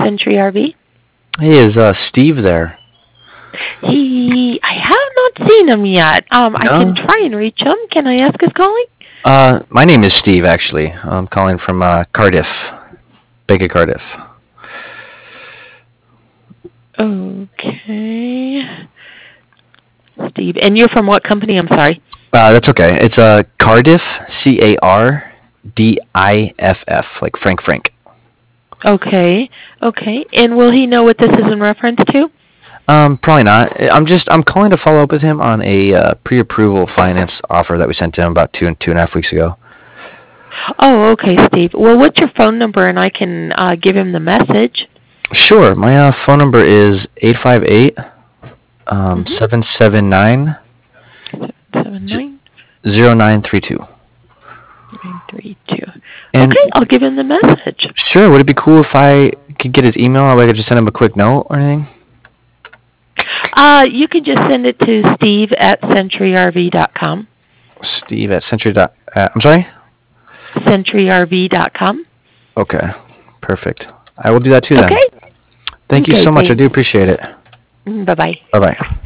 Century RV? Hey, is Steve there? I have not seen him yet. I can No? try and reach him. Can I ask who's calling? My name is Steve, actually. I'm calling from Cardiff. Big Cardiff. Okay. Steve. And you're from what company? I'm sorry. That's okay. It's Cardiff, Cardiff, like Frank. Okay. Okay. And will he know what this is in reference to? Probably not. I'm calling to follow up with him on a pre-approval finance offer that we sent to him about two and a half weeks ago. Oh, okay, Steve. Well, what's your phone number, and I can give him the message. Sure. My phone number is 858 779 779 0932. 932. And Okay, I'll give him the message. sure, would it be cool if I could get his email, or I could just send him a quick note or anything? You can just send it to steve@centuryrv.com. Steve at Century. I'm sorry? centuryrv.com. Okay, perfect. I will do that too then. Okay. Thank you Okay, so much. I thanks. do appreciate it. Bye-bye. Bye-bye.